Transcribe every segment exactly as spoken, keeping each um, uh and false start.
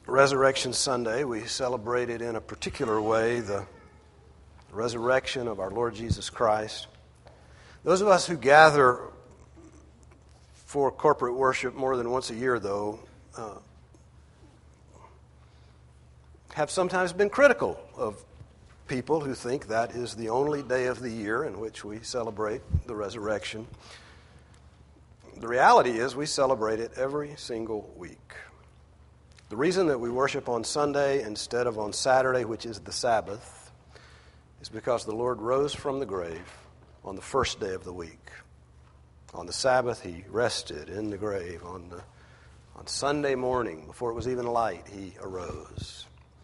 Resurrection Sunday, we celebrated in a particular way the resurrection of our Lord Jesus Christ. Those of us who gather for corporate worship more than once a year, though, uh, have sometimes been critical of people who think that is the only day of the year in which we celebrate the resurrection. The reality is we celebrate it every single week. The reason that we worship on Sunday instead of on Saturday, which is the Sabbath, is because the Lord rose from the grave on the first day of the week. On the Sabbath, He rested in the grave. On the, on Sunday morning, before it was even light, He arose.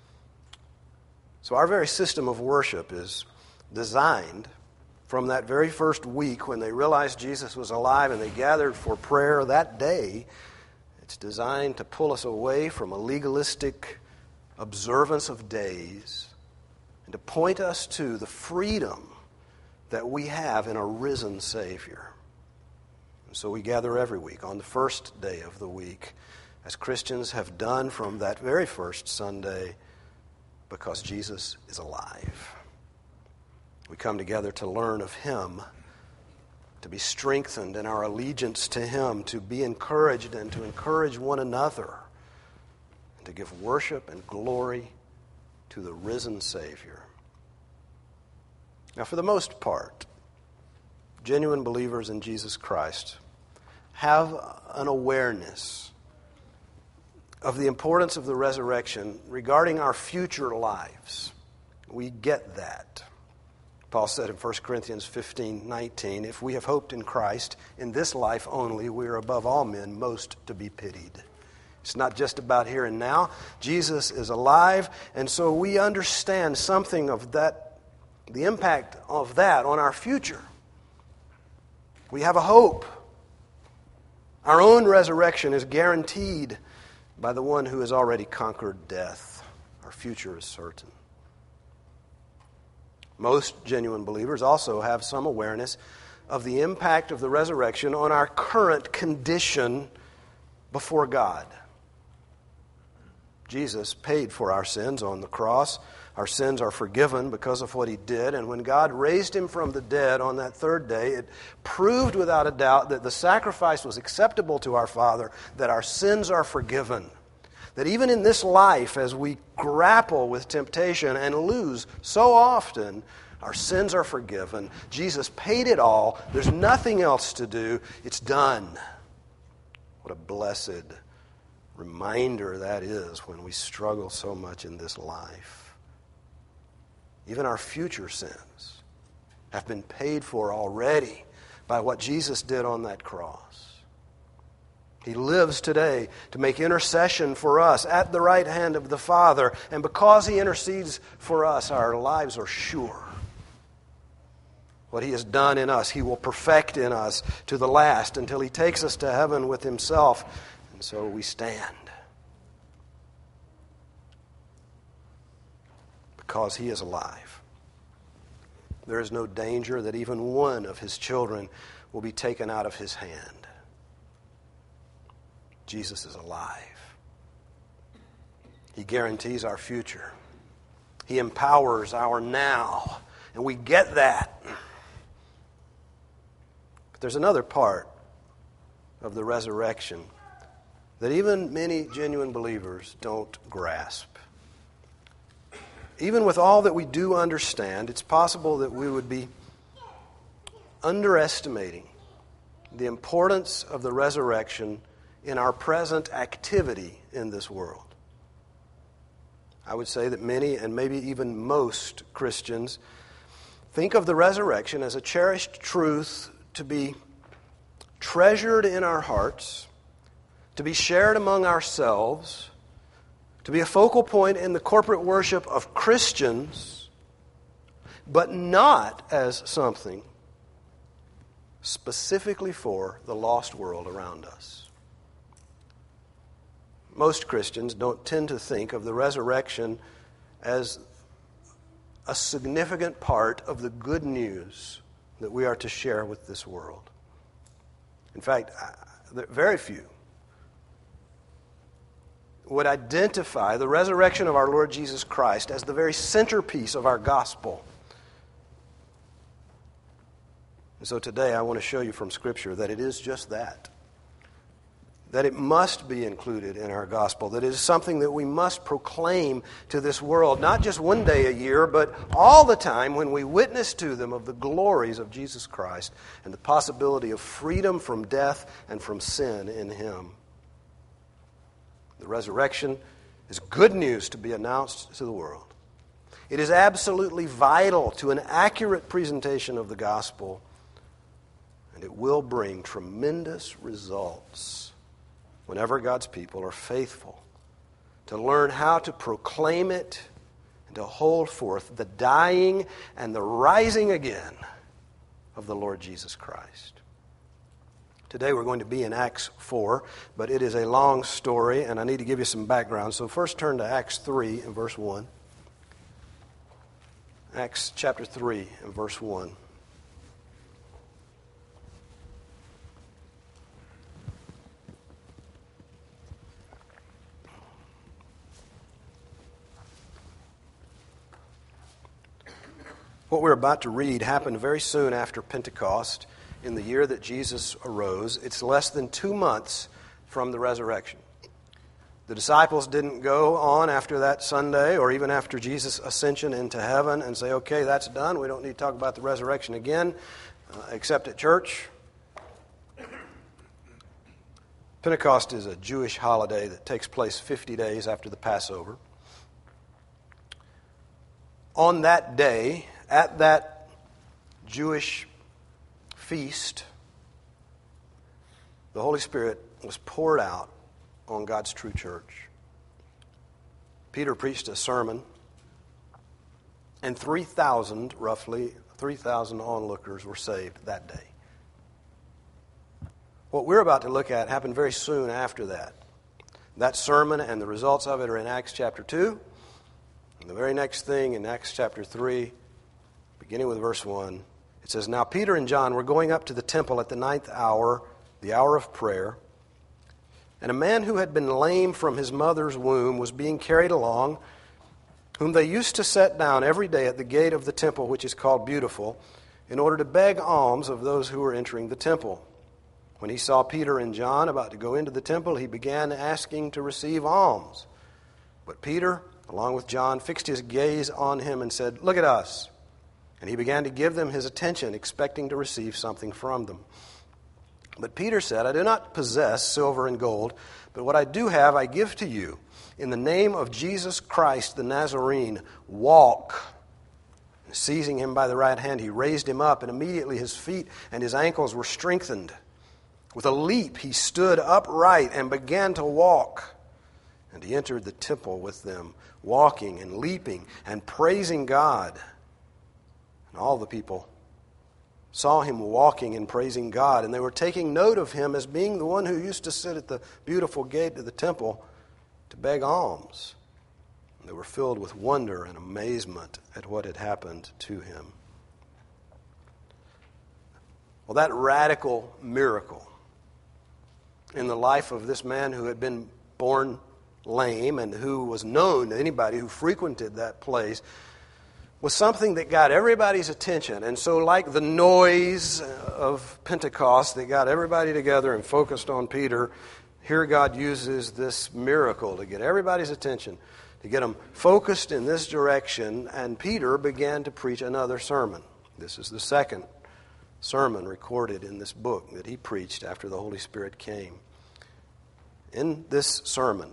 So our very system of worship is designed from that very first week when they realized Jesus was alive and they gathered for prayer that day. It's designed to pull us away from a legalistic observance of days and to point us to the freedom that we have in a risen Savior. And so we gather every week on the first day of the week, as Christians have done from that very first Sunday, because Jesus is alive. We come together to learn of Him, to be strengthened in our allegiance to Him, to be encouraged and to encourage one another, and to give worship and glory to the risen Savior. Now, for the most part, genuine believers in Jesus Christ have an awareness of the importance of the resurrection regarding our future lives. We get that. Paul said in First Corinthians fifteen nineteen, if we have hoped in Christ in this life only, we are above all men most to be pitied. It's not just about here and now. Jesus is alive, and so we understand something of that, the impact of that on our future. We have a hope. Our own resurrection is guaranteed by the one who has already conquered death. Our future is certain. Most genuine believers also have some awareness of the impact of the resurrection on our current condition before God. Jesus paid for our sins on the cross. Our sins are forgiven because of what He did. And when God raised Him from the dead on that third day, it proved without a doubt that the sacrifice was acceptable to our Father, that our sins are forgiven. That even in this life, as we grapple with temptation and lose so often, our sins are forgiven. Jesus paid it all. There's nothing else to do. It's done. What a blessed reminder that is when we struggle so much in this life. Even our future sins have been paid for already by what Jesus did on that cross. He lives today to make intercession for us at the right hand of the Father. And because He intercedes for us, our lives are sure. What He has done in us, He will perfect in us to the last until He takes us to heaven with Himself. And so we stand. Because He is alive. There is no danger that even one of His children will be taken out of His hand. Jesus is alive. He guarantees our future. He empowers our now. And we get that. But there's another part of the resurrection that even many genuine believers don't grasp. Even with all that we do understand, it's possible that we would be underestimating the importance of the resurrection in our present activity in this world. I would say that many, and maybe even most Christians, think of the resurrection as a cherished truth to be treasured in our hearts, to be shared among ourselves, to be a focal point in the corporate worship of Christians, but not as something specifically for the lost world around us. Most Christians don't tend to think of the resurrection as a significant part of the good news that we are to share with this world. In fact, very few would identify the resurrection of our Lord Jesus Christ as the very centerpiece of our gospel. And so today I want to show you from Scripture that it is just that. That it must be included in our gospel. That it is something that we must proclaim to this world, not just one day a year, but all the time when we witness to them of the glories of Jesus Christ and the possibility of freedom from death and from sin in Him. The resurrection is good news to be announced to the world. It is absolutely vital to an accurate presentation of the gospel, and it will bring tremendous results whenever God's people are faithful to learn how to proclaim it and to hold forth the dying and the rising again of the Lord Jesus Christ. Today we're going to be in Acts four, but it is a long story, and I need to give you some background. So first turn to Acts three and verse one. Acts chapter three and verse one. What we're about to read happened very soon after Pentecost, in the year that Jesus arose. It's less than two months from the resurrection. The disciples didn't go on after that Sunday or even after Jesus' ascension into heaven and say, okay, that's done. We don't need to talk about the resurrection again, uh, except at church. Pentecost is a Jewish holiday that takes place fifty days after the Passover. On that day, at that Jewish feast, the Holy Spirit was poured out on God's true church. Peter preached a sermon, and three thousand, roughly, three thousand onlookers were saved that day. What we're about to look at happened very soon after that. That sermon and the results of it are in Acts chapter two. And the very next thing in Acts chapter three, beginning with verse one, it says, Now Peter and John were going up to the temple at the ninth hour, the hour of prayer, and a man who had been lame from his mother's womb was being carried along, whom they used to set down every day at the gate of the temple, which is called Beautiful, in order to beg alms of those who were entering the temple. When he saw Peter and John about to go into the temple, he began asking to receive alms. But Peter, along with John, fixed his gaze on him and said, Look at us. And he began to give them his attention, expecting to receive something from them. But Peter said, I do not possess silver and gold, but what I do have I give to you. In the name of Jesus Christ the Nazarene, walk. And seizing him by the right hand, he raised him up, and immediately his feet and his ankles were strengthened. With a leap he stood upright and began to walk. And he entered the temple with them, walking and leaping and praising God. And all the people saw him walking and praising God, and they were taking note of him as being the one who used to sit at the beautiful gate of the temple to beg alms. And they were filled with wonder and amazement at what had happened to him. Well, that radical miracle in the life of this man who had been born lame and who was known to anybody who frequented that place was something that got everybody's attention. And so like the noise of Pentecost that got everybody together and focused on Peter, here God uses this miracle to get everybody's attention, to get them focused in this direction, and Peter began to preach another sermon. This is the second sermon recorded in this book that he preached after the Holy Spirit came. In this sermon,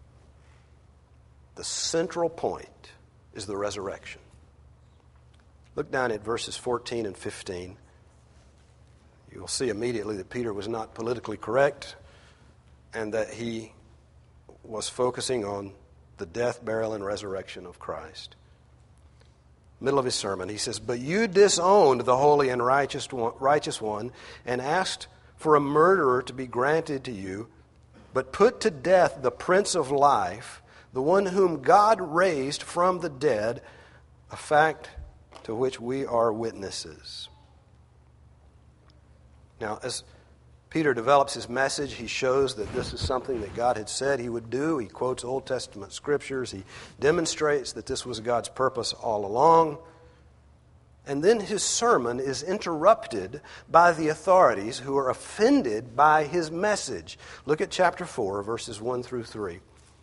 the central point is the resurrection. Look down at verses fourteen and fifteen. You'll see immediately that Peter was not politically correct and that he was focusing on the death, burial, and resurrection of Christ. Middle of his sermon, he says, But you disowned the holy and righteous one, righteous one and asked for a murderer to be granted to you, but put to death the Prince of Life, the one whom God raised from the dead, a fact to which we are witnesses. Now, as Peter develops his message. He shows that this is something that God had said he would do. He quotes Old Testament scriptures. He demonstrates that this was God's purpose all along. And then his sermon is interrupted by the authorities who are offended by his message. Look at chapter four, verses one through three.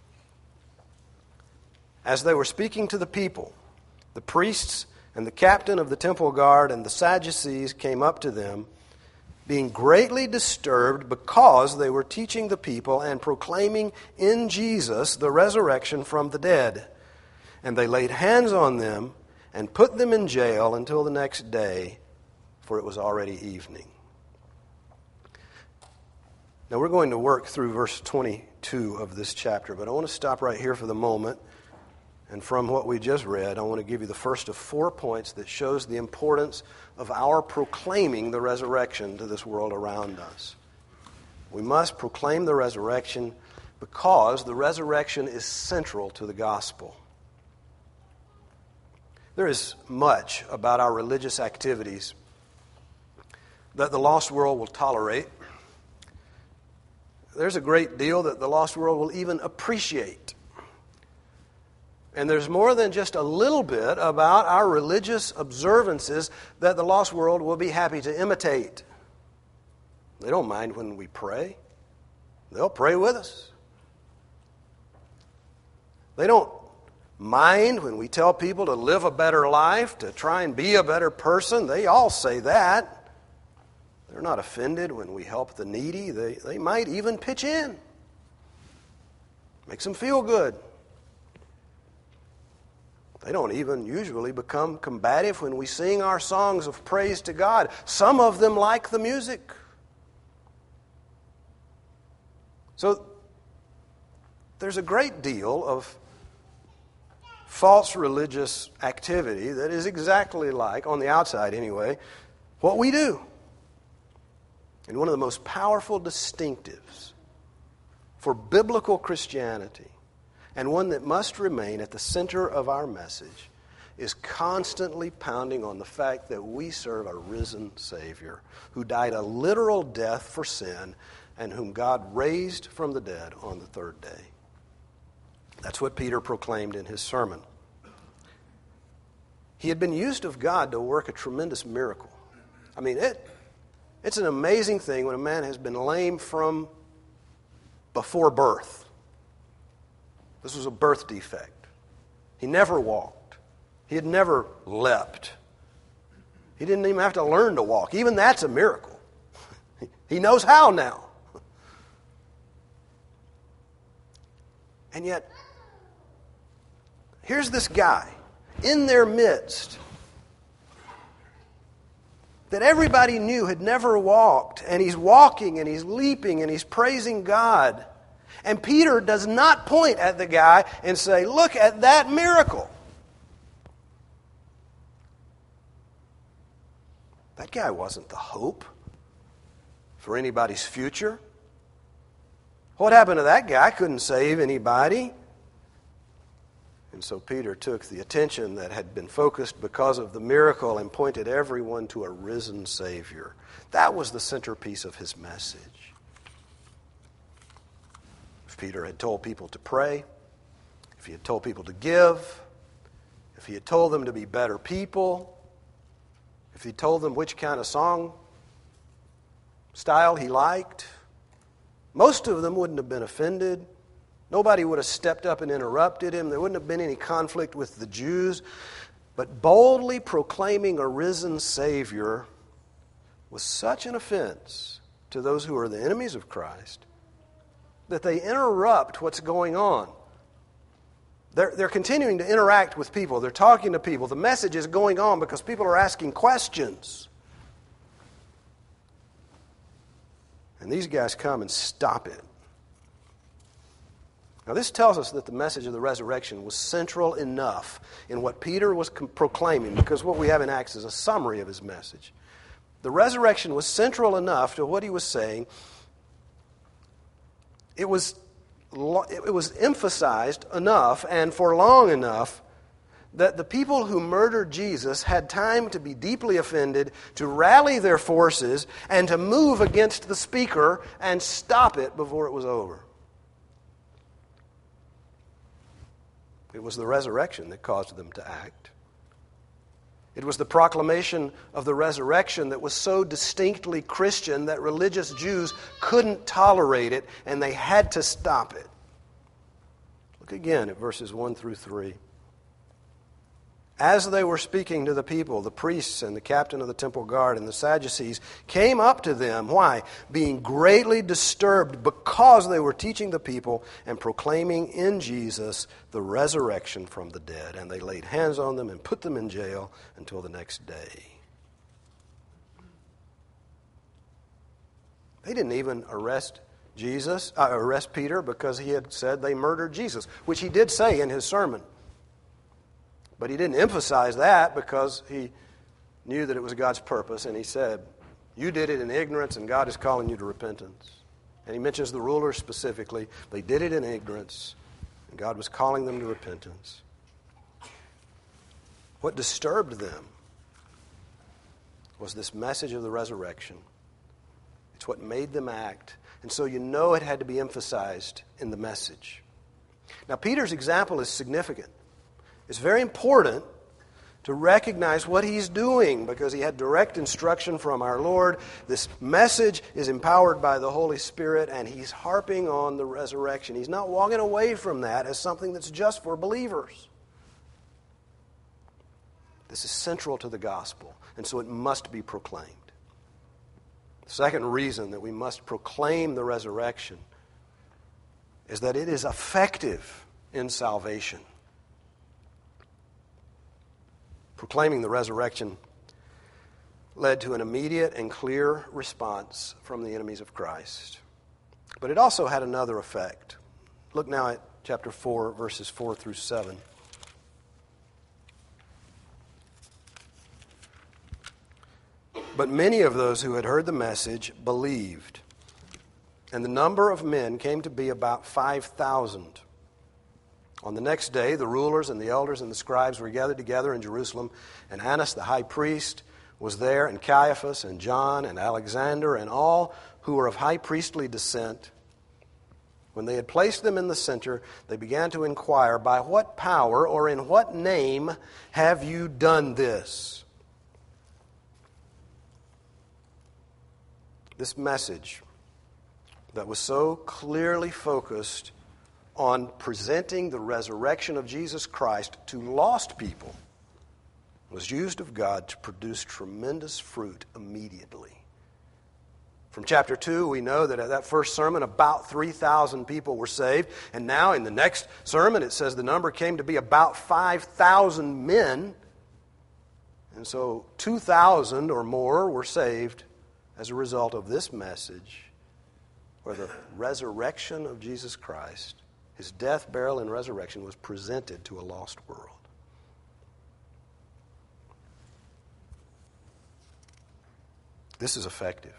As they were speaking to the people, the priests and the captain of the temple guard and the Sadducees came up to them, being greatly disturbed because they were teaching the people and proclaiming in Jesus the resurrection from the dead. And they laid hands on them and put them in jail until the next day, for it was already evening. Now we're going to work through verse twenty-two of this chapter, but I want to stop right here for the moment. And from what we just read, I want to give you the first of four points that shows the importance of our proclaiming the resurrection to this world around us. We must proclaim the resurrection because the resurrection is central to the gospel. There is much about our religious activities that the lost world will tolerate. There's a great deal that the lost world will even appreciate. And there's more than just a little bit about our religious observances that the lost world will be happy to imitate. They don't mind when we pray. They'll pray with us. They don't mind when we tell people to live a better life, to try and be a better person. They all say that. They're not offended when we help the needy. They, they might even pitch in. Makes them feel good. They don't even usually become combative when we sing our songs of praise to God. Some of them like the music. So there's a great deal of false religious activity that is exactly like, on the outside anyway, what we do. And one of the most powerful distinctives for biblical Christianity, and one that must remain at the center of our message, is constantly pounding on the fact that we serve a risen Savior who died a literal death for sin and whom God raised from the dead on the third day. That's what Peter proclaimed in his sermon. He had been used of God to work a tremendous miracle. I mean, it, it's an amazing thing when a man has been lame from before birth. This was a birth defect. He never walked. He had never leapt. He didn't even have to learn to walk. Even that's a miracle. He knows how now. And yet, here's this guy in their midst that everybody knew had never walked, and he's walking and he's leaping and he's praising God. And Peter does not point at the guy and say, "Look at that miracle." That guy wasn't the hope for anybody's future. What happened to that guy? Couldn't save anybody. And so Peter took the attention that had been focused because of the miracle and pointed everyone to a risen Savior. That was the centerpiece of his message. If Peter had told people to pray, if he had told people to give, if he had told them to be better people, if he told them which kind of song style he liked, most of them wouldn't have been offended. Nobody would have stepped up and interrupted him. There wouldn't have been any conflict with the Jews. But boldly proclaiming a risen Savior was such an offense to those who are the enemies of Christ that they interrupt what's going on. They're, they're continuing to interact with people. They're talking to people. The message is going on because people are asking questions. And these guys come and stop it. Now, this tells us that the message of the resurrection was central enough in what Peter was com- proclaiming, because what we have in Acts is a summary of his message. The resurrection was central enough to what he was saying. It was, lo- it was emphasized enough and for long enough that the people who murdered Jesus had time to be deeply offended, to rally their forces, and to move against the speaker and stop it before it was over. It was the resurrection that caused them to act. It was the proclamation of the resurrection that was so distinctly Christian that religious Jews couldn't tolerate it, and they had to stop it. Look again at verses one through three. As they were speaking to the people, the priests and the captain of the temple guard and the Sadducees came up to them. Why? Being greatly disturbed because they were teaching the people and proclaiming in Jesus the resurrection from the dead. And they laid hands on them and put them in jail until the next day. They didn't even arrest Jesus, uh, arrest Peter because he had said they murdered Jesus, which he did say in his sermon. But he didn't emphasize that because he knew that it was God's purpose, and he said, you did it in ignorance, and God is calling you to repentance. And he mentions the rulers specifically. They did it in ignorance, and God was calling them to repentance. What disturbed them was this message of the resurrection. It's what made them act. And so you know it had to be emphasized in the message. Now, Peter's example is significant. It's very important to recognize what he's doing because he had direct instruction from our Lord. This message is empowered by the Holy Spirit, and he's harping on the resurrection. He's not walking away from that as something that's just for believers. This is central to the gospel, and so it must be proclaimed. The second reason that we must proclaim the resurrection is that it is effective in salvation. Proclaiming the resurrection led to an immediate and clear response from the enemies of Christ. But it also had another effect. Look now at chapter four, verses four through seven. But many of those who had heard the message believed, and the number of men came to be about five thousand. On the next day, the rulers and the elders and the scribes were gathered together in Jerusalem, and Annas the high priest was there, and Caiaphas and John and Alexander and all who were of high priestly descent. When they had placed them in the center, they began to inquire, by what power or in what name have you done this? This message that was so clearly focused on presenting the resurrection of Jesus Christ to lost people was used of God to produce tremendous fruit immediately. From chapter two, we know that at that first sermon, about three thousand people were saved. And now in the next sermon, it says the number came to be about five thousand men. And so two thousand or more were saved as a result of this message, where the resurrection of Jesus Christ, his death, burial, and resurrection was presented to a lost world. This is effective.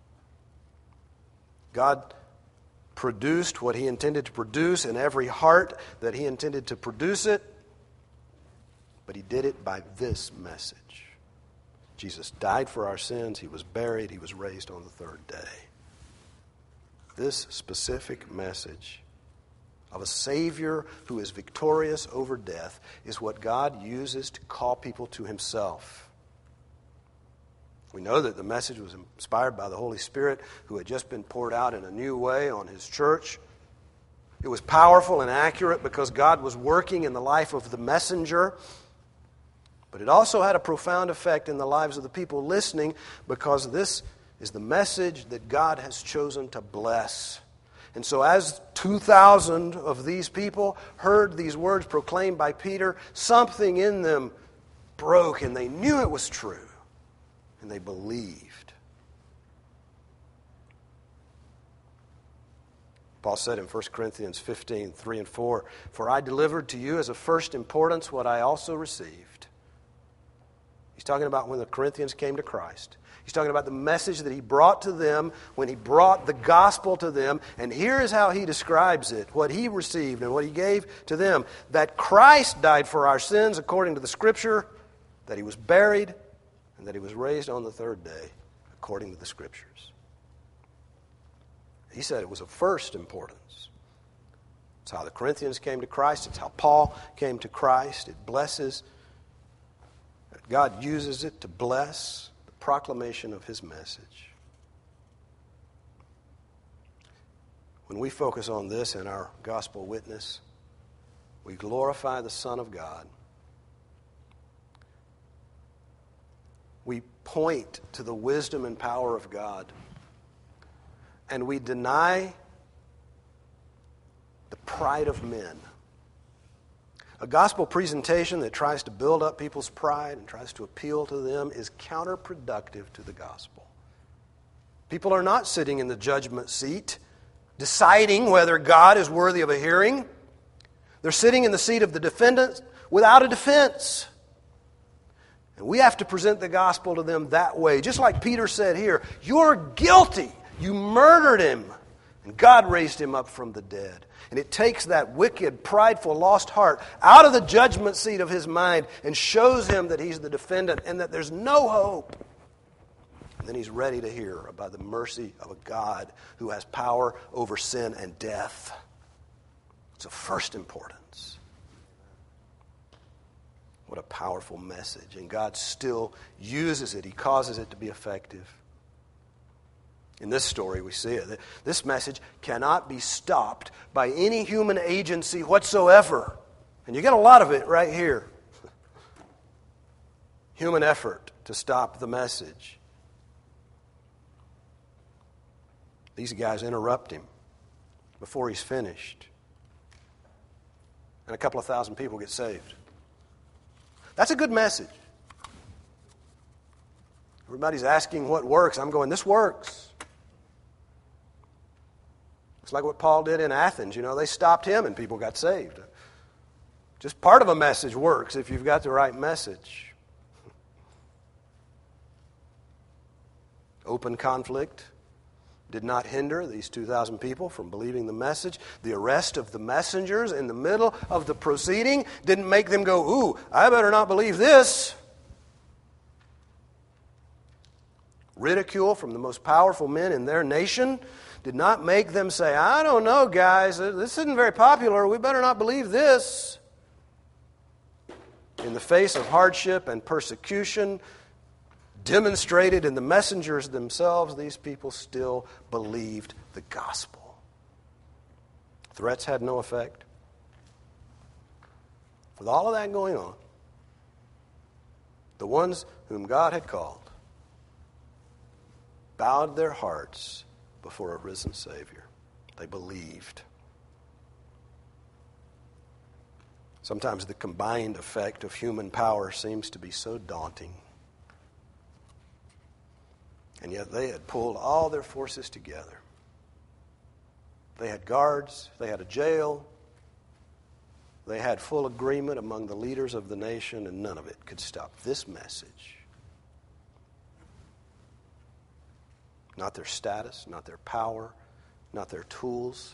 God produced what he intended to produce in every heart that he intended to produce it, but he did it by this message. Jesus died for our sins, he was buried, he was raised on the third day. This specific message of a Savior who is victorious over death is what God uses to call people to himself. We know that the message was inspired by the Holy Spirit who had just been poured out in a new way on his church. It was powerful and accurate because God was working in the life of the messenger. But it also had a profound effect in the lives of the people listening because this is the message that God has chosen to bless. And so as two thousand of these people heard these words proclaimed by Peter, something in them broke and they knew it was true. And they believed. Paul said in First Corinthians fifteen, three and four, "For I delivered to you as of first importance what I also received." He's talking about when the Corinthians came to Christ. He's talking about the message that he brought to them when he brought the gospel to them. And here is how he describes it, what he received and what he gave to them. That Christ died for our sins according to the Scripture, that he was buried, and that he was raised on the third day according to the Scriptures. He said it was of first importance. It's how the Corinthians came to Christ. It's how Paul came to Christ. It blesses. God uses it to bless the proclamation of his message. When we focus on this in our gospel witness, we glorify the Son of God. We point to the wisdom and power of God. And we deny the pride of men. A gospel presentation that tries to build up people's pride and tries to appeal to them is counterproductive to the gospel. People are not sitting in the judgment seat deciding whether God is worthy of a hearing. They're sitting in the seat of the defendant without a defense. And we have to present the gospel to them that way. Just like Peter said here, you're guilty. You murdered him. And God raised him up from the dead. And it takes that wicked, prideful, lost heart out of the judgment seat of his mind and shows him that he's the defendant and that there's no hope. And then he's ready to hear about the mercy of a God who has power over sin and death. It's of first importance. What a powerful message. And God still uses it. He causes it to be effective. In this story, we see it. This message cannot be stopped by any human agency whatsoever. And you get a lot of it right here. Human effort to stop the message. These guys interrupt him before he's finished. And a couple of thousand people get saved. That's a good message. Everybody's asking what works. I'm going, this works. It's like what Paul did in Athens. You know, they stopped him and people got saved. Just part of a message works if you've got the right message. Open conflict did not hinder these two thousand people from believing the message. The arrest of the messengers in the middle of the proceeding didn't make them go, ooh, I better not believe this. Ridicule from the most powerful men in their nation did not make them say, I don't know, guys, this isn't very popular. We better not believe this. In the face of hardship and persecution demonstrated in the messengers themselves, these people still believed the gospel. Threats had no effect. With all of that going on, the ones whom God had called bowed their hearts before a risen Savior. They believed. Sometimes the combined effect of human power seems to be so daunting. And yet they had pulled all their forces together. They had guards, they had a jail, they had full agreement among the leaders of the nation, and none of it could stop this message. Not their status, not their power, not their tools.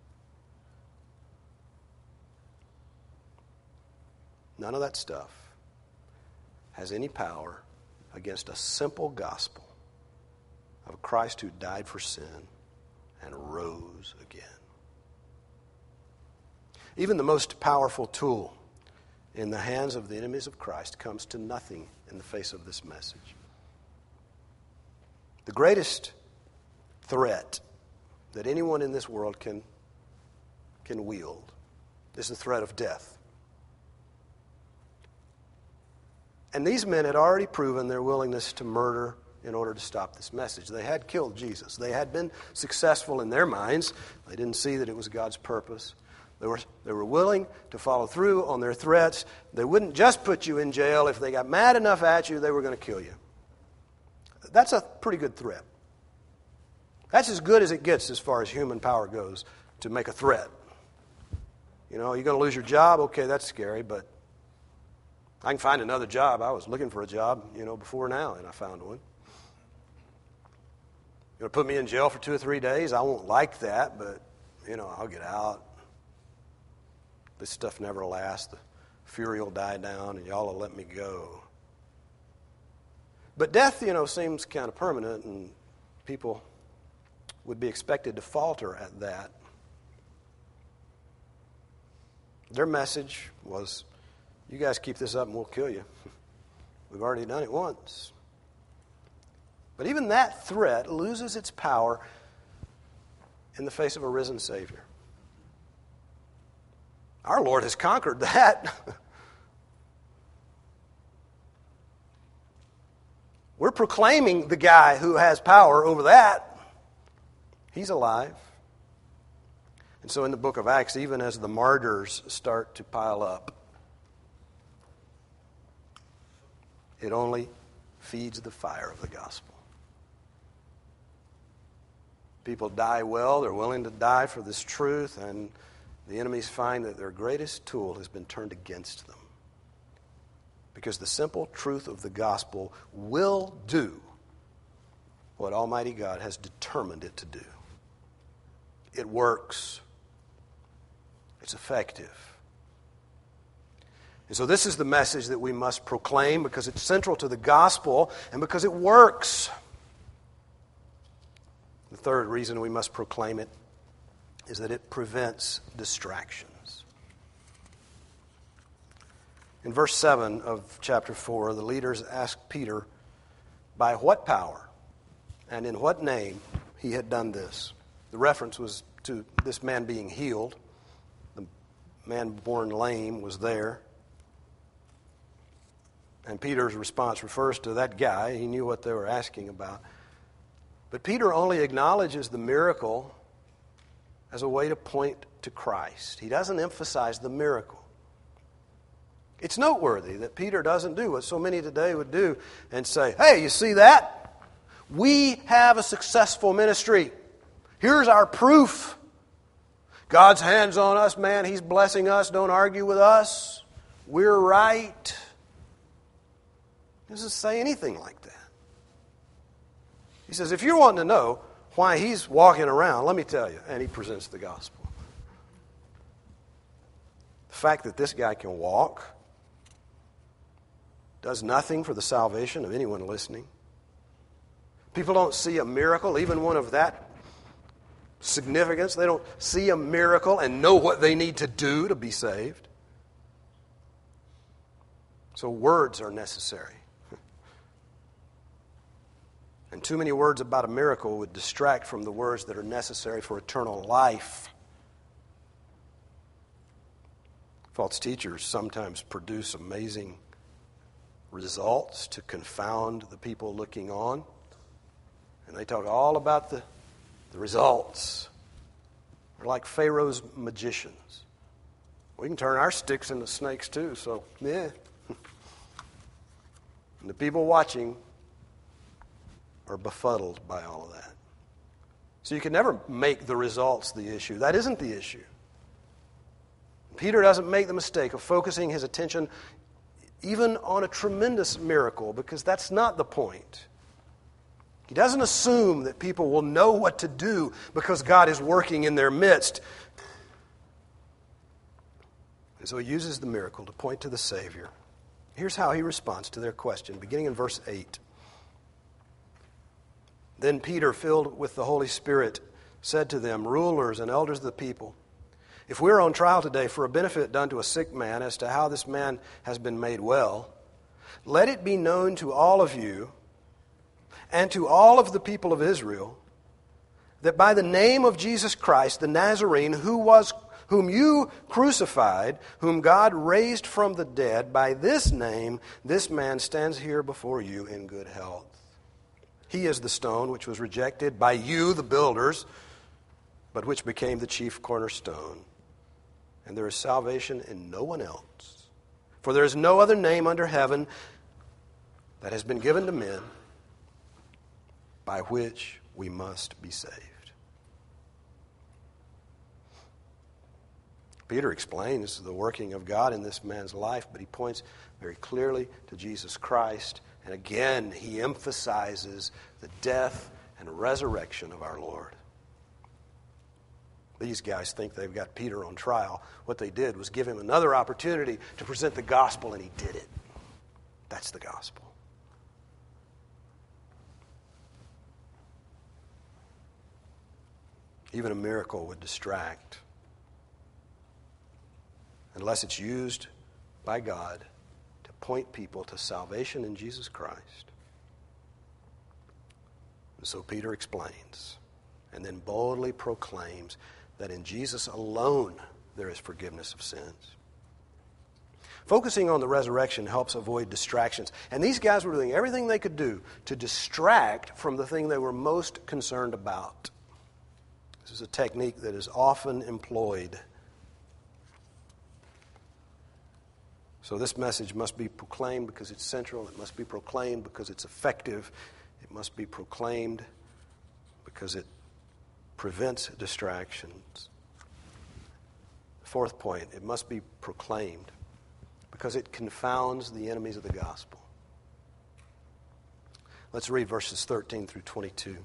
None of that stuff has any power against a simple gospel of a Christ who died for sin and rose again. Even the most powerful tool in the hands of the enemies of Christ comes to nothing in the face of this message. The greatest threat that anyone in this world can, can wield is the threat of death. And these men had already proven their willingness to murder in order to stop this message. They had killed Jesus. They had been successful in their minds. They didn't see that it was God's purpose. They were, they were willing to follow through on their threats. They wouldn't just put you in jail. If they got mad enough at you, they were going to kill you. That's a pretty good threat. That's as good as it gets as far as human power goes to make a threat. You know, you're going to lose your job? Okay, that's scary, but I can find another job. I was looking for a job, you know, before now, and I found one. You're going to put me in jail for two or three days? I won't like that, but, you know, I'll get out. This stuff never lasts. The fury will die down, and y'all will let me go. But death, you know, seems kind of permanent, and people would be expected to falter at that. Their message was, you guys keep this up and we'll kill you. We've already done it once. But even that threat loses its power in the face of a risen Savior. Our Lord has conquered that. We're proclaiming the guy who has power over that. He's alive. And so in the book of Acts, even as the martyrs start to pile up, it only feeds the fire of the gospel. People die well, they're willing to die for this truth, and the enemies find that their greatest tool has been turned against them. Because the simple truth of the gospel will do what Almighty God has determined it to do. It works. It's effective. And so this is the message that we must proclaim because it's central to the gospel and because it works. The third reason we must proclaim it is that it prevents distractions. In verse seven of chapter four, the leaders asked Peter by what power and in what name he had done this. The reference was to this man being healed. The man born lame was there. And Peter's response refers to that guy. He knew what they were asking about. But Peter only acknowledges the miracle as a way to point to Christ. He doesn't emphasize the miracle. It's noteworthy that Peter doesn't do what so many today would do and say, hey, you see that? We have a successful ministry. Here's our proof. God's hand's on us, man. He's blessing us. Don't argue with us. We're right. He doesn't say anything like that. He says, if you're wanting to know why he's walking around, let me tell you. And he presents the gospel. The fact that this guy can walk does nothing for the salvation of anyone listening. People don't see a miracle, even one of that significance. They don't see a miracle and know what they need to do to be saved. So words are necessary. And too many words about a miracle would distract from the words that are necessary for eternal life. False teachers sometimes produce amazing results to confound the people looking on. And they talk all about the, the results. They're like Pharaoh's magicians. We can turn our sticks into snakes too, so yeah. And the people watching are befuddled by all of that. So you can never make the results the issue. That isn't the issue. Peter doesn't make the mistake of focusing his attention even on a tremendous miracle, because that's not the point. He doesn't assume that people will know what to do because God is working in their midst. And so he uses the miracle to point to the Savior. Here's how he responds to their question, beginning in verse eight. Then Peter, filled with the Holy Spirit, said to them, rulers and elders of the people, if we're on trial today for a benefit done to a sick man as to how this man has been made well, let it be known to all of you and to all of the people of Israel that by the name of Jesus Christ, the Nazarene, who was, whom you crucified, whom God raised from the dead, by this name, this man stands here before you in good health. He is the stone which was rejected by you, the builders, but which became the chief cornerstone. And there is salvation in no one else. For there is no other name under heaven that has been given to men by which we must be saved. Peter explains the working of God in this man's life, but he points very clearly to Jesus Christ. And again, he emphasizes the death and resurrection of our Lord. These guys think they've got Peter on trial. What they did was give him another opportunity to present the gospel, and he did it. That's the gospel. Even a miracle would distract unless it's used by God to point people to salvation in Jesus Christ. And so Peter explains and then boldly proclaims that in Jesus alone there is forgiveness of sins. Focusing on the resurrection helps avoid distractions. And these guys were doing everything they could do to distract from the thing they were most concerned about. This is a technique that is often employed. So this message must be proclaimed because it's central. It must be proclaimed because it's effective. It must be proclaimed because it prevents distractions. Fourth point, it must be proclaimed because it confounds the enemies of the gospel. Let's read verses thirteen through twenty-two.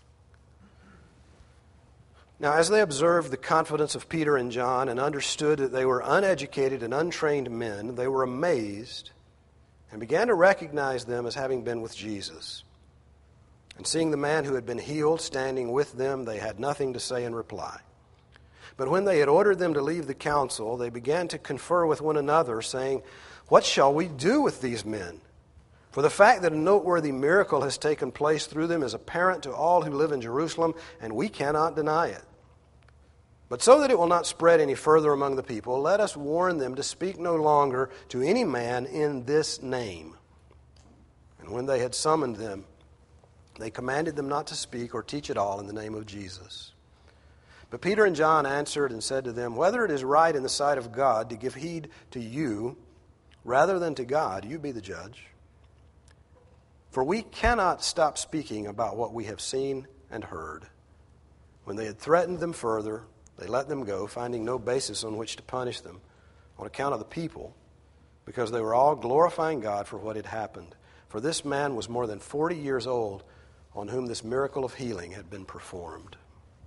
Now, as they observed the confidence of Peter and John and understood that they were uneducated and untrained men, they were amazed and began to recognize them as having been with Jesus. And seeing the man who had been healed standing with them, they had nothing to say in reply. But when they had ordered them to leave the council, they began to confer with one another, saying, "What shall we do with these men? For the fact that a noteworthy miracle has taken place through them is apparent to all who live in Jerusalem, and we cannot deny it. But so that it will not spread any further among the people, let us warn them to speak no longer to any man in this name." And when they had summoned them, they commanded them not to speak or teach at all in the name of Jesus. But Peter and John answered and said to them, "Whether it is right in the sight of God to give heed to you rather than to God, you be the judge. For we cannot stop speaking about what we have seen and heard." When they had threatened them further, they let them go, finding no basis on which to punish them on account of the people, because they were all glorifying God for what had happened. For this man was more than forty years old, on whom this miracle of healing had been performed.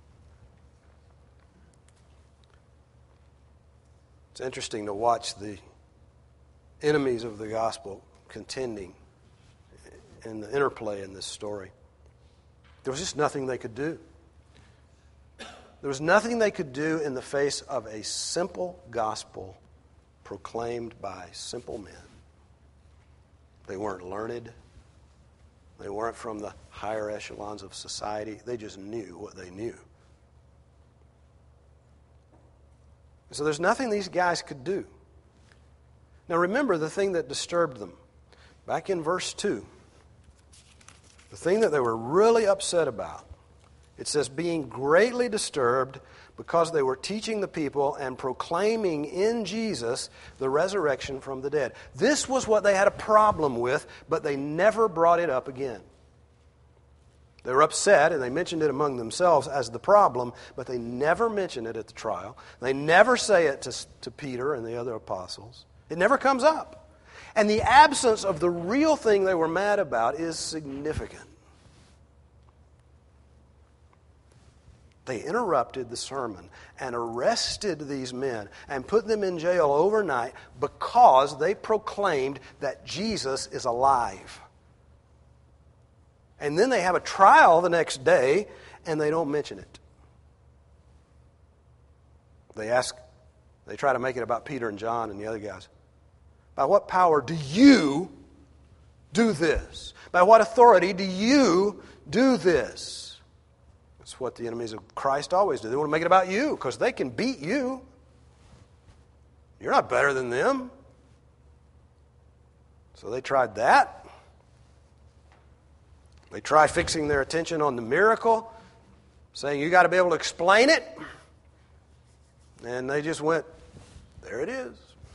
It's interesting to watch the enemies of the gospel contending in the interplay in this story. There was just nothing they could do. There was nothing they could do in the face of a simple gospel proclaimed by simple men. They weren't learned. They weren't from the higher echelons of society. They just knew what they knew. So there's nothing these guys could do. Now remember the thing that disturbed them. Back in verse two, the thing that they were really upset about, it says, being greatly disturbed because they were teaching the people and proclaiming in Jesus the resurrection from the dead. This was what they had a problem with, but they never brought it up again. They were upset, and they mentioned it among themselves as the problem, but they never mention it at the trial. They never say it to, to Peter and the other apostles. It never comes up. And the absence of the real thing they were mad about is significant. They interrupted the sermon and arrested these men and put them in jail overnight because they proclaimed that Jesus is alive. And then they have a trial the next day and they don't mention it. They ask, they try to make it about Peter and John and the other guys. By what power do you do this? By what authority do you do this? That's what the enemies of Christ always do. They want to make it about you because they can beat you. You're not better than them. So they tried that. They try fixing their attention on the miracle, saying you got to be able to explain it. And they just went, there it is.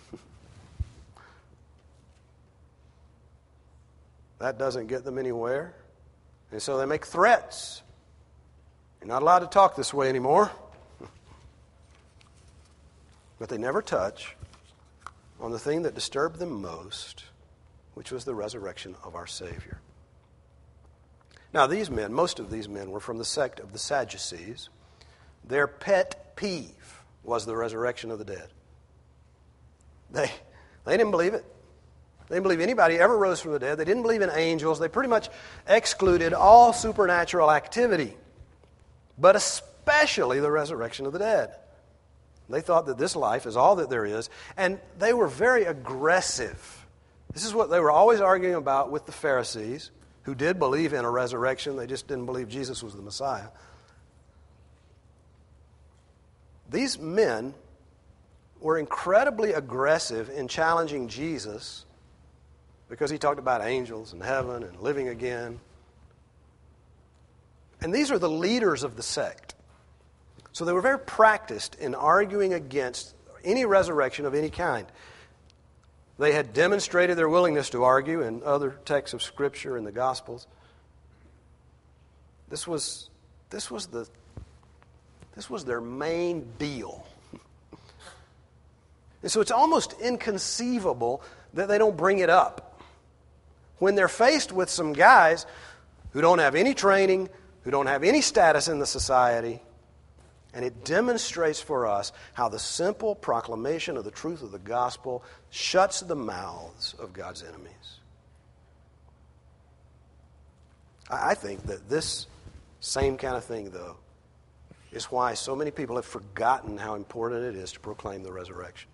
That doesn't get them anywhere. And so they make threats. You're not allowed to talk this way anymore. but they never touch on the thing that disturbed them most, which was the resurrection of our Savior. Now, these men, most of these men were from the sect of the Sadducees. Their pet peeve was the resurrection of the dead. They, they didn't believe it. They didn't believe anybody ever rose from the dead. They didn't believe in angels. They pretty much excluded all supernatural activity, but especially the resurrection of the dead. They thought that this life is all that there is, and they were very aggressive. This is what they were always arguing about with the Pharisees, who did believe in a resurrection. They just didn't believe Jesus was the Messiah. These men were incredibly aggressive in challenging Jesus because he talked about angels and heaven and living again. And these are the leaders of the sect. So they were very practiced in arguing against any resurrection of any kind. They had demonstrated their willingness to argue in other texts of Scripture and the Gospels. This was, this was the, this was their main deal. And so it's almost inconceivable that they don't bring it up when they're faced with some guys who don't have any training, who don't have any status in the society. And it demonstrates for us how the simple proclamation of the truth of the gospel shuts the mouths of God's enemies. I think that this same kind of thing, though, is why so many people have forgotten how important it is to proclaim the resurrection.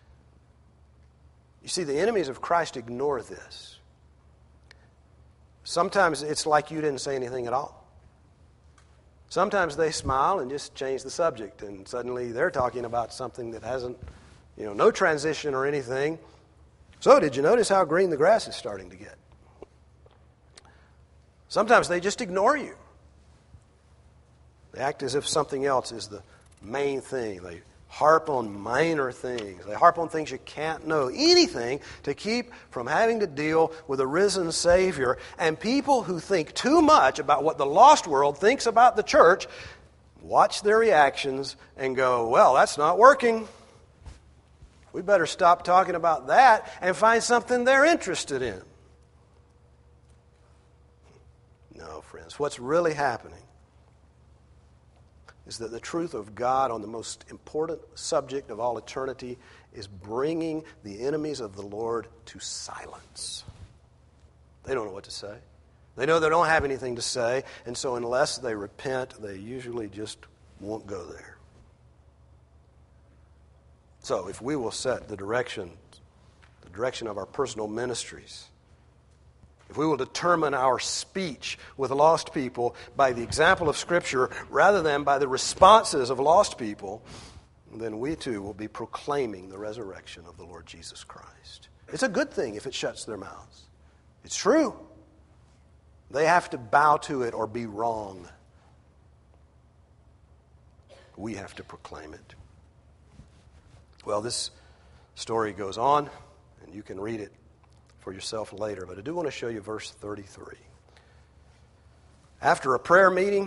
You see, the enemies of Christ ignore this. Sometimes it's like you didn't say anything at all. Sometimes they smile and just change the subject, and suddenly they're talking about something that hasn't, you know, no transition or anything. So, did you notice how green the grass is starting to get? Sometimes they just ignore you. They act as if something else is the main thing. They harp on minor things. They harp on things you can't know. Anything to keep from having to deal with a risen Savior. And people who think too much about what the lost world thinks about the church watch their reactions and go, well, that's not working. We better stop talking about that and find something they're interested in. No, friends, what's really happening is that the truth of God on the most important subject of all eternity is bringing the enemies of the Lord to silence. They don't know what to say. They know they don't have anything to say, and so unless they repent, they usually just won't go there. So if we will set the direction, the direction of our personal ministries, if we will determine our speech with lost people by the example of Scripture rather than by the responses of lost people, then we too will be proclaiming the resurrection of the Lord Jesus Christ. It's a good thing if it shuts their mouths. It's true. They have to bow to it or be wrong. We have to proclaim it. Well, this story goes on, and you can read it for yourself later, but I do want to show you verse thirty-three. After a prayer meeting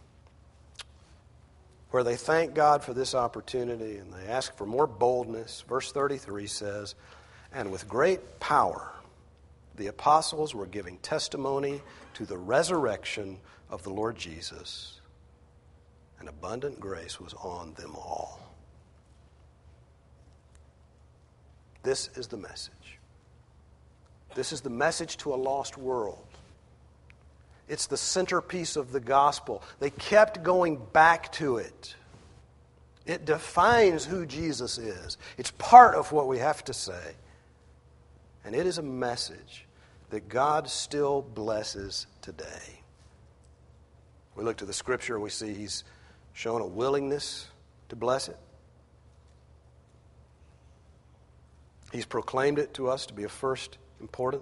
where they thank God for this opportunity and they ask for more boldness, verse thirty-three says, "And with great power the apostles were giving testimony to the resurrection of the Lord Jesus, and abundant grace was on them all." This is the message. This is the message to a lost world. It's the centerpiece of the gospel. They kept going back to it. It defines who Jesus is. It's part of what we have to say. And it is a message that God still blesses today. We look to the Scripture and we see He's shown a willingness to bless it. He's proclaimed it to us to be of first importance.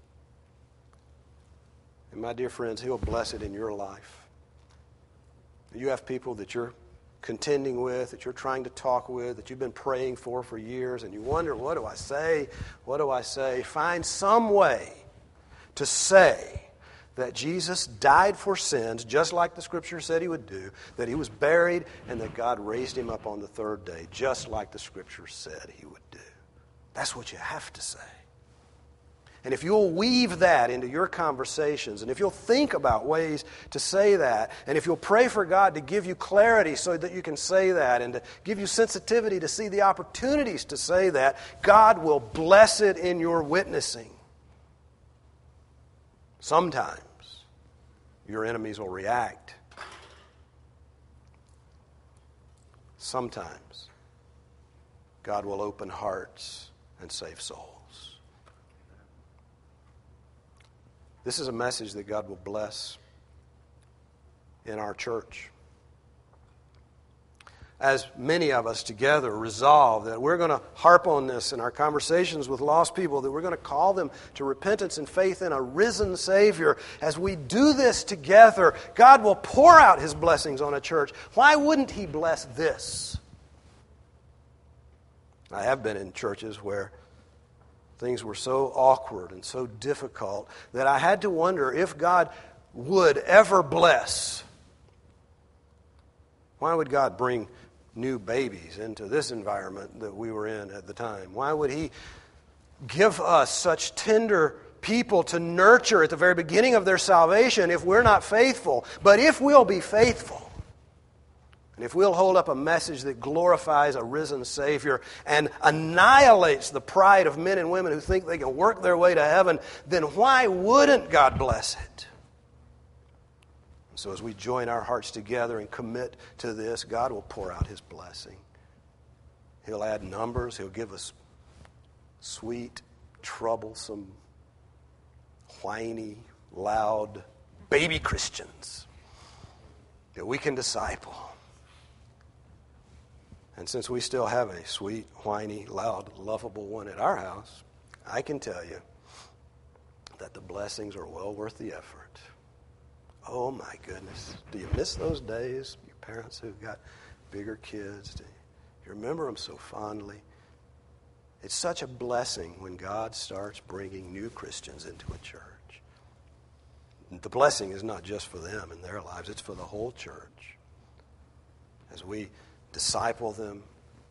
And my dear friends, He'll bless it in your life. You have people that you're contending with, that you're trying to talk with, that you've been praying for for years, and you wonder, what do I say? What do I say? Find some way to say that Jesus died for sins, just like the Scripture said he would do, that he was buried, and that God raised him up on the third day, just like the Scripture said he would do. That's what you have to say. And if you'll weave that into your conversations, and if you'll think about ways to say that, and if you'll pray for God to give you clarity so that you can say that, and to give you sensitivity to see the opportunities to say that, God will bless it in your witnessing. Sometimes your enemies will react. Sometimes God will open hearts and save souls. This is a message that God will bless in our church. As many of us together resolve that we're going to harp on this in our conversations with lost people, that we're going to call them to repentance and faith in a risen Savior. As we do this together, God will pour out His blessings on a church. Why wouldn't He bless this? I have been in churches where things were so awkward and so difficult that I had to wonder if God would ever bless. Why would God bring new babies into this environment that we were in at the time? Why would He give us such tender people to nurture at the very beginning of their salvation if we're not faithful? But if we'll be faithful, and if we'll hold up a message that glorifies a risen Savior and annihilates the pride of men and women who think they can work their way to heaven, then why wouldn't God bless it? So as we join our hearts together and commit to this, God will pour out His blessing. He'll add numbers. He'll give us sweet, troublesome, whiny, loud, baby Christians that we can disciple. And since we still have a sweet, whiny, loud, lovable one at our house, I can tell you that the blessings are well worth the effort. Oh my goodness. Do you miss those days? Your parents who got bigger kids, do you remember them so fondly? It's such a blessing when God starts bringing new Christians into a church. The blessing is not just for them in their lives, it's for the whole church. As we disciple them.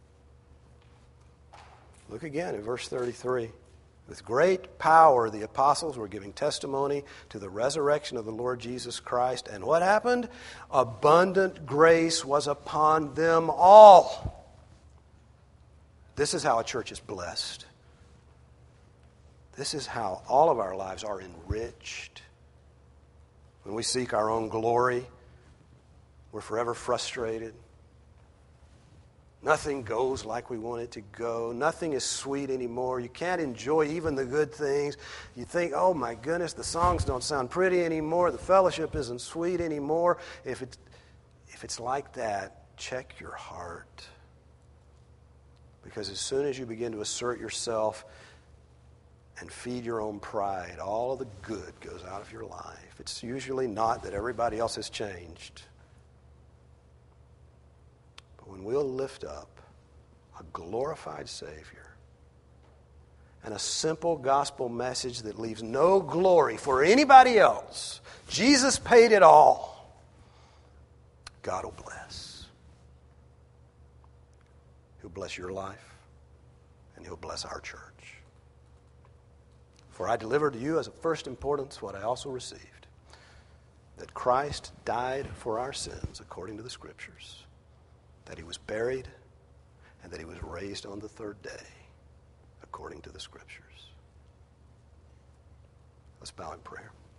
Look again in verse thirty-three. With great power the apostles were giving testimony to the resurrection of the Lord Jesus Christ. And what happened? Abundant grace was upon them all. This is how a church is blessed. This is how all of our lives are enriched. When we seek our own glory, we're forever frustrated. Nothing goes like we want it to go. Nothing is sweet anymore. You can't enjoy even the good things. You think, oh my goodness, the songs don't sound pretty anymore. The fellowship isn't sweet anymore. If it's, if it's like that, check your heart. Because as soon as you begin to assert yourself and feed your own pride, all of the good goes out of your life. It's usually not that everybody else has changed. When we'll lift up a glorified Savior and a simple gospel message that leaves no glory for anybody else, Jesus paid it all, God will bless. He'll bless your life, and He'll bless our church. For I delivered to you as of first importance what I also received, that Christ died for our sins according to the Scriptures, that He was buried, and that He was raised on the third day, according to the Scriptures. Let's bow in prayer.